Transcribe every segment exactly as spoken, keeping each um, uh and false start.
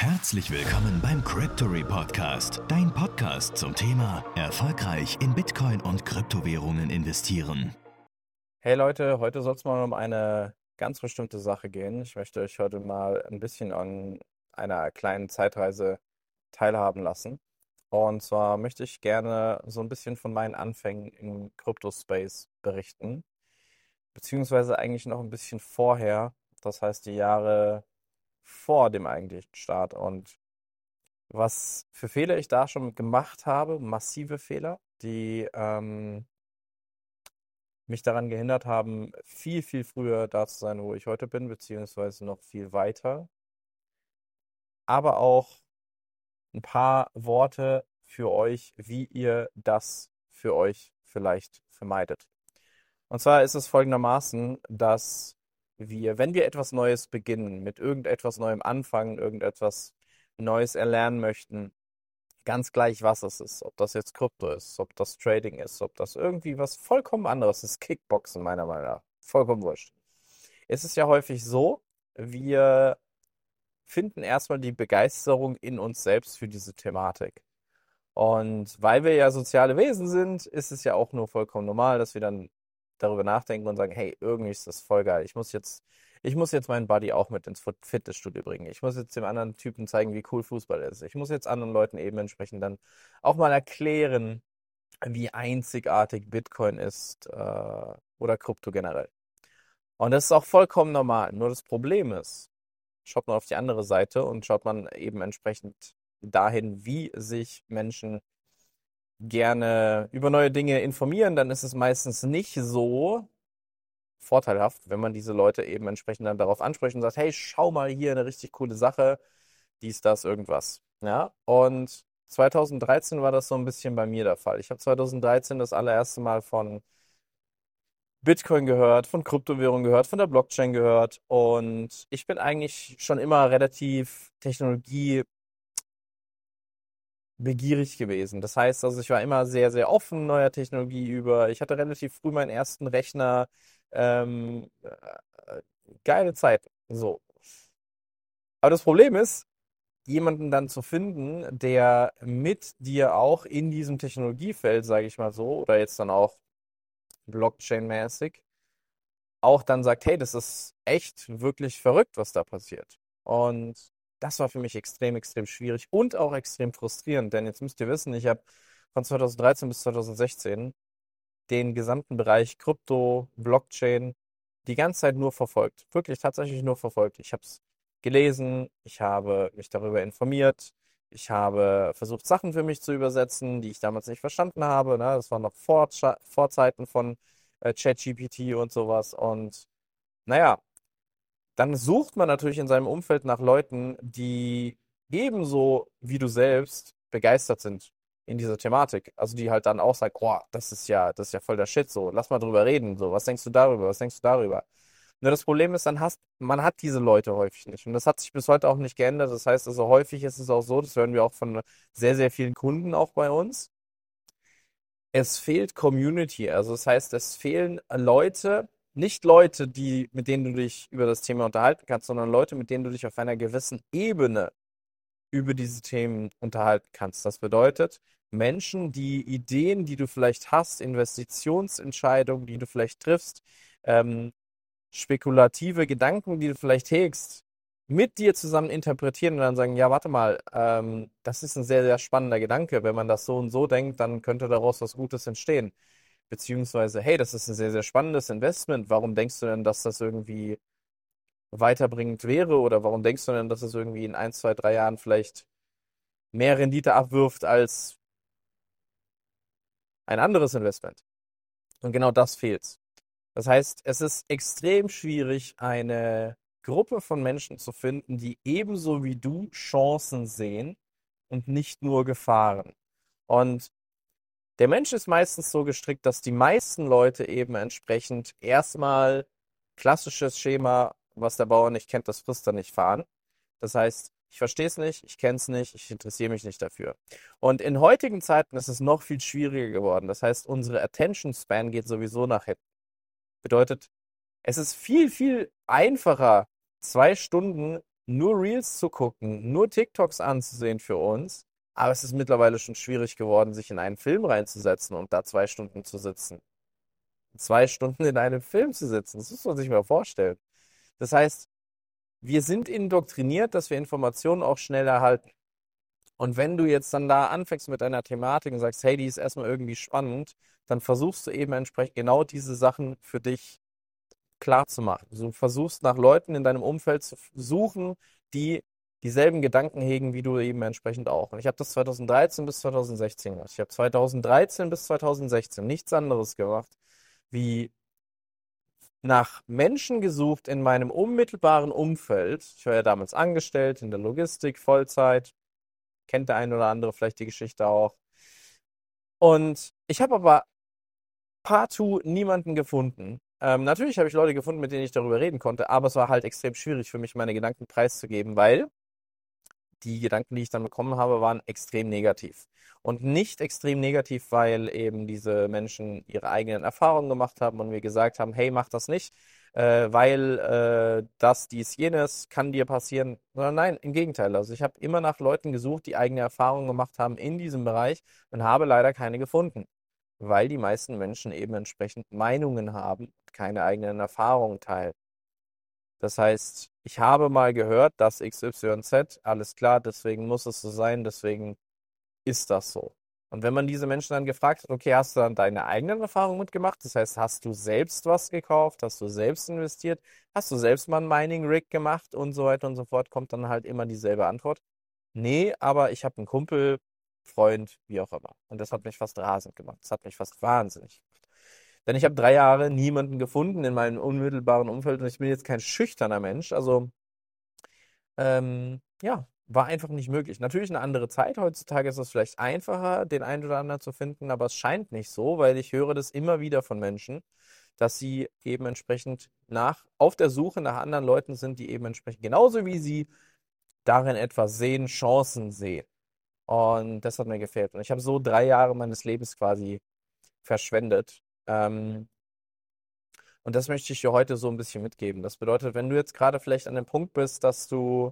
Herzlich willkommen beim Cryptory Podcast, dein Podcast zum Thema erfolgreich in Bitcoin und Kryptowährungen investieren. Hey Leute, heute soll es mal um eine ganz bestimmte Sache gehen. Ich möchte euch heute mal ein bisschen an einer kleinen Zeitreise teilhaben lassen. Und zwar möchte ich gerne so ein bisschen von meinen Anfängen im Crypto-Space berichten, beziehungsweise eigentlich noch ein bisschen vorher, das heißt die Jahre vor dem eigentlichen Start und was für Fehler ich da schon gemacht habe, massive Fehler, die ähm, mich daran gehindert haben, viel, viel früher da zu sein, wo ich heute bin, beziehungsweise noch viel weiter. Aber auch ein paar Worte für euch, wie ihr das für euch vielleicht vermeidet. Und zwar ist es folgendermaßen, dass wir, wenn wir etwas Neues beginnen, mit irgendetwas Neuem anfangen, irgendetwas Neues erlernen möchten, ganz gleich, was es ist, ob das jetzt Krypto ist, ob das Trading ist, ob das irgendwie was vollkommen anderes ist, Kickboxen meiner Meinung nach, vollkommen wurscht. Es ist ja häufig so, wir finden erstmal die Begeisterung in uns selbst für diese Thematik. Und weil wir ja soziale Wesen sind, ist es ja auch nur vollkommen normal, dass wir dann darüber nachdenken und sagen, hey, irgendwie ist das voll geil. Ich muss jetzt, ich muss jetzt meinen Buddy auch mit ins Fitnessstudio bringen. Ich muss jetzt dem anderen Typen zeigen, wie cool Fußball ist. Ich muss jetzt anderen Leuten eben entsprechend dann auch mal erklären, wie einzigartig Bitcoin ist, äh, oder Krypto generell. Und das ist auch vollkommen normal. Nur das Problem ist, schaut man auf die andere Seite und schaut man eben entsprechend dahin, wie sich Menschen gerne über neue Dinge informieren, dann ist es meistens nicht so vorteilhaft, wenn man diese Leute eben entsprechend dann darauf anspricht und sagt, hey, schau mal hier eine richtig coole Sache, dies, das, irgendwas. Ja, und zweitausenddreizehn war das so ein bisschen bei mir der Fall. Ich habe zweitausenddreizehn das allererste Mal von Bitcoin gehört, von Kryptowährungen gehört, von der Blockchain gehört und ich bin eigentlich schon immer relativ technologiebegierig gewesen. Das heißt also, ich war immer sehr, sehr offen neuer Technologie über. Ich hatte relativ früh meinen ersten Rechner. Ähm, äh, geile Zeit. So. Aber das Problem ist, jemanden dann zu finden, der mit dir auch in diesem Technologiefeld, sage ich mal so, oder jetzt dann auch Blockchain-mäßig, auch dann sagt, hey, das ist echt wirklich verrückt, was da passiert. Und das war für mich extrem, extrem schwierig und auch extrem frustrierend, denn jetzt müsst ihr wissen, ich habe von zweitausenddreizehn bis zweitausendsechzehn den gesamten Bereich Krypto, Blockchain die ganze Zeit nur verfolgt. Wirklich tatsächlich nur verfolgt. Ich habe es gelesen, ich habe mich darüber informiert, ich habe versucht, Sachen für mich zu übersetzen, die ich damals nicht verstanden habe. Ne? Das waren noch Vorscha- Vorzeiten von äh, ChatGPT und sowas. Und naja, dann sucht man natürlich in seinem Umfeld nach Leuten, die ebenso wie du selbst begeistert sind in dieser Thematik. Also die halt dann auch sagen, boah, das ist ja, das ist ja voll der Shit, so, lass mal drüber reden, so, was denkst du darüber, was denkst du darüber? Nur das Problem ist, dann hast, man hat diese Leute häufig nicht. Und das hat sich bis heute auch nicht geändert. Das heißt also, häufig ist es auch so, das hören wir auch von sehr, sehr vielen Kunden auch bei uns. Es fehlt Community. Also das heißt, es fehlen Leute, nicht Leute, die, mit denen du dich über das Thema unterhalten kannst, sondern Leute, mit denen du dich auf einer gewissen Ebene über diese Themen unterhalten kannst. Das bedeutet, Menschen, die Ideen, die du vielleicht hast, Investitionsentscheidungen, die du vielleicht triffst, ähm, spekulative Gedanken, die du vielleicht hegst, mit dir zusammen interpretieren und dann sagen, ja, warte mal, ähm, das ist ein sehr, sehr spannender Gedanke. Wenn man das so und so denkt, dann könnte daraus was Gutes entstehen. Beziehungsweise, hey, das ist ein sehr, sehr spannendes Investment. Warum denkst du denn, dass das irgendwie weiterbringend wäre? Oder warum denkst du denn, dass es irgendwie in ein, zwei, drei Jahren vielleicht mehr Rendite abwirft als ein anderes Investment? Und genau das fehlt. Das heißt, es ist extrem schwierig, eine Gruppe von Menschen zu finden, die ebenso wie du Chancen sehen und nicht nur Gefahren. Und der Mensch ist meistens so gestrickt, dass die meisten Leute eben entsprechend erstmal klassisches Schema, was der Bauer nicht kennt, das frisst er nicht, fahren. Das heißt, ich verstehe es nicht, ich kenne es nicht, ich interessiere mich nicht dafür. Und in heutigen Zeiten ist es noch viel schwieriger geworden. Das heißt, unsere Attention Span geht sowieso nach hinten. Bedeutet, es ist viel, viel einfacher, zwei Stunden nur Reels zu gucken, nur TikToks anzusehen für uns. Aber es ist mittlerweile schon schwierig geworden, sich in einen Film reinzusetzen und da zwei Stunden zu sitzen. Zwei Stunden in einem Film zu sitzen, das muss man sich mal vorstellen. Das heißt, wir sind indoktriniert, dass wir Informationen auch schnell erhalten. Und wenn du jetzt dann da anfängst mit einer Thematik und sagst, hey, die ist erstmal irgendwie spannend, dann versuchst du eben entsprechend genau diese Sachen für dich klar zu machen. Du versuchst nach Leuten in deinem Umfeld zu suchen, die dieselben Gedanken hegen, wie du eben entsprechend auch. Und ich habe das zweitausenddreizehn bis zweitausendsechzehn gemacht. Ich habe zweitausenddreizehn bis zweitausendsechzehn nichts anderes gemacht, wie nach Menschen gesucht in meinem unmittelbaren Umfeld. Ich war ja damals angestellt in der Logistik, Vollzeit. Kennt der ein oder andere vielleicht die Geschichte auch. Und ich habe aber partout niemanden gefunden. Ähm, natürlich habe ich Leute gefunden, mit denen ich darüber reden konnte, aber es war halt extrem schwierig für mich, meine Gedanken preiszugeben, weil die Gedanken, die ich dann bekommen habe, waren extrem negativ. Und nicht extrem negativ, weil eben diese Menschen ihre eigenen Erfahrungen gemacht haben und mir gesagt haben, hey, mach das nicht, äh, weil äh, das, dies, jenes kann dir passieren. Sondern nein, im Gegenteil. Also ich habe immer nach Leuten gesucht, die eigene Erfahrungen gemacht haben in diesem Bereich und habe leider keine gefunden, weil die meisten Menschen eben entsprechend Meinungen haben, keine eigenen Erfahrungen teilen. Das heißt, ich habe mal gehört, dass X Y Z, alles klar, deswegen muss es so sein, deswegen ist das so. Und wenn man diese Menschen dann gefragt hat, okay, hast du dann deine eigenen Erfahrungen mitgemacht? Das heißt, hast du selbst was gekauft? Hast du selbst investiert? Hast du selbst mal ein Mining Rig gemacht und so weiter und so fort? Kommt dann halt immer dieselbe Antwort. Nee, aber ich habe einen Kumpel, Freund, wie auch immer. Und das hat mich fast rasend gemacht. Das hat mich fast wahnsinnig gemacht. Denn ich habe drei Jahre niemanden gefunden in meinem unmittelbaren Umfeld und ich bin jetzt kein schüchterner Mensch. Also, ähm, ja, war einfach nicht möglich. Natürlich eine andere Zeit. Heutzutage ist es vielleicht einfacher, den einen oder anderen zu finden, aber es scheint nicht so, weil ich höre das immer wieder von Menschen, dass sie eben entsprechend nach, auf der Suche nach anderen Leuten sind, die eben entsprechend genauso wie sie darin etwas sehen, Chancen sehen. Und das hat mir gefehlt. Und ich habe so drei Jahre meines Lebens quasi verschwendet. Ähm, und das möchte ich dir heute so ein bisschen mitgeben. Das bedeutet, wenn du jetzt gerade vielleicht an dem Punkt bist, dass du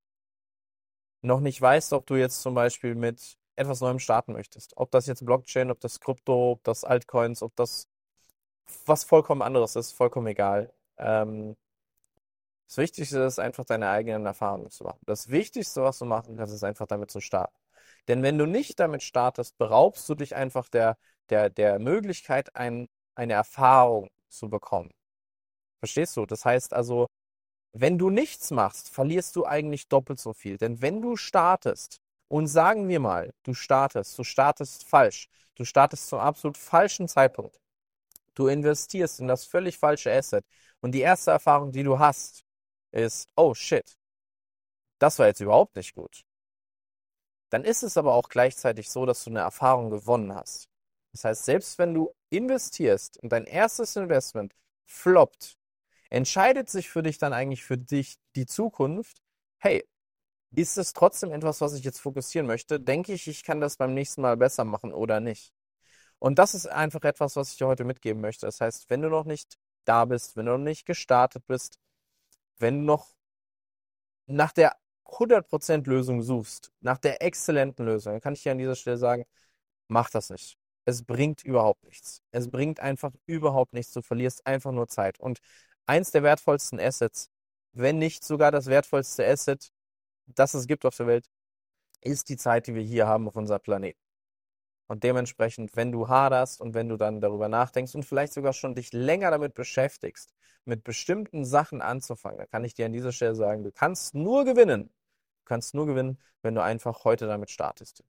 noch nicht weißt, ob du jetzt zum Beispiel mit etwas Neuem starten möchtest. Ob das jetzt Blockchain, ob das Krypto, ob das Altcoins, ob das was vollkommen anderes ist, vollkommen egal. Ähm, das Wichtigste ist einfach, deine eigenen Erfahrungen zu machen. Das Wichtigste, was du machen kannst, ist einfach damit zu starten. Denn wenn du nicht damit startest, beraubst du dich einfach der, der, der Möglichkeit, ein, eine Erfahrung zu bekommen. Verstehst du? Das heißt also, wenn du nichts machst, verlierst du eigentlich doppelt so viel. Denn wenn du startest, und sagen wir mal, du startest, du startest falsch, du startest zum absolut falschen Zeitpunkt, du investierst in das völlig falsche Asset und die erste Erfahrung, die du hast, ist, oh shit, das war jetzt überhaupt nicht gut. Dann ist es aber auch gleichzeitig so, dass du eine Erfahrung gewonnen hast. Das heißt, selbst wenn du investierst und dein erstes Investment floppt, entscheidet sich für dich dann eigentlich für dich die Zukunft, hey, ist es trotzdem etwas, was ich jetzt fokussieren möchte? Denke ich, ich kann das beim nächsten Mal besser machen oder nicht? Und das ist einfach etwas, was ich dir heute mitgeben möchte. Das heißt, wenn du noch nicht da bist, wenn du noch nicht gestartet bist, wenn du noch nach der hundert Prozent Lösung suchst, nach der exzellenten Lösung, dann kann ich dir an dieser Stelle sagen, mach das nicht. Es bringt überhaupt nichts. Es bringt einfach überhaupt nichts. Du verlierst einfach nur Zeit. Und eins der wertvollsten Assets, wenn nicht sogar das wertvollste Asset, das es gibt auf der Welt, ist die Zeit, die wir hier haben auf unserem Planeten. Und dementsprechend, wenn du haderst und wenn du dann darüber nachdenkst und vielleicht sogar schon dich länger damit beschäftigst, mit bestimmten Sachen anzufangen, dann kann ich dir an dieser Stelle sagen, du kannst nur gewinnen. Du kannst nur gewinnen, wenn du einfach heute damit startest.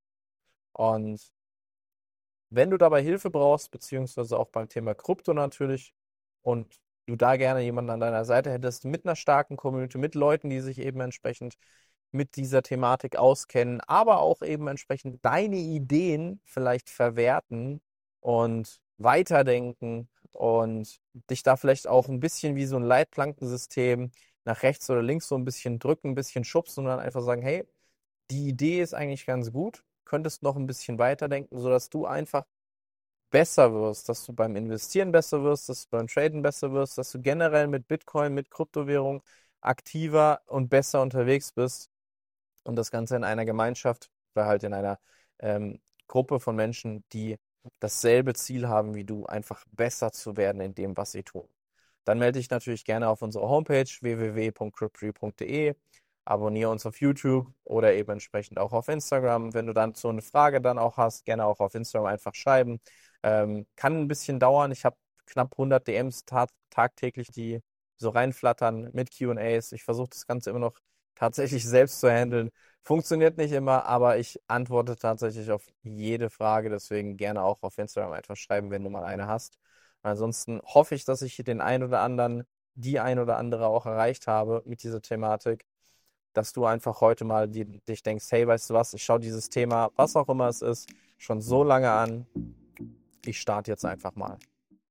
Und wenn du dabei Hilfe brauchst, beziehungsweise auch beim Thema Krypto natürlich, und du da gerne jemanden an deiner Seite hättest mit einer starken Community, mit Leuten, die sich eben entsprechend mit dieser Thematik auskennen, aber auch eben entsprechend deine Ideen vielleicht verwerten und weiterdenken und dich da vielleicht auch ein bisschen wie so ein Leitplankensystem nach rechts oder links so ein bisschen drücken, ein bisschen schubsen und dann einfach sagen, hey, die Idee ist eigentlich ganz gut, könntest noch ein bisschen weiterdenken, sodass du einfach besser wirst, dass du beim Investieren besser wirst, dass du beim Traden besser wirst, dass du generell mit Bitcoin, mit Kryptowährung aktiver und besser unterwegs bist und das Ganze in einer Gemeinschaft oder halt in einer ähm, Gruppe von Menschen, die dasselbe Ziel haben wie du, einfach besser zu werden in dem, was sie tun. Dann melde dich natürlich gerne auf unsere Homepage w w w punkt cryptory punkt d e, abonniere uns auf YouTube oder eben entsprechend auch auf Instagram. Wenn du dann so eine Frage dann auch hast, gerne auch auf Instagram einfach schreiben. Ähm, kann ein bisschen dauern. Ich habe knapp hundert D Ms ta- tagtäglich, die so reinflattern mit Q und As. Ich versuche das Ganze immer noch tatsächlich selbst zu handeln. Funktioniert nicht immer, aber ich antworte tatsächlich auf jede Frage. Deswegen gerne auch auf Instagram einfach schreiben, wenn du mal eine hast. Ansonsten hoffe ich, dass ich hier den ein oder anderen, die ein oder andere auch erreicht habe mit dieser Thematik, dass du einfach heute mal die, dich denkst, hey, weißt du was, ich schaue dieses Thema, was auch immer es ist, schon so lange an. Ich starte jetzt einfach mal.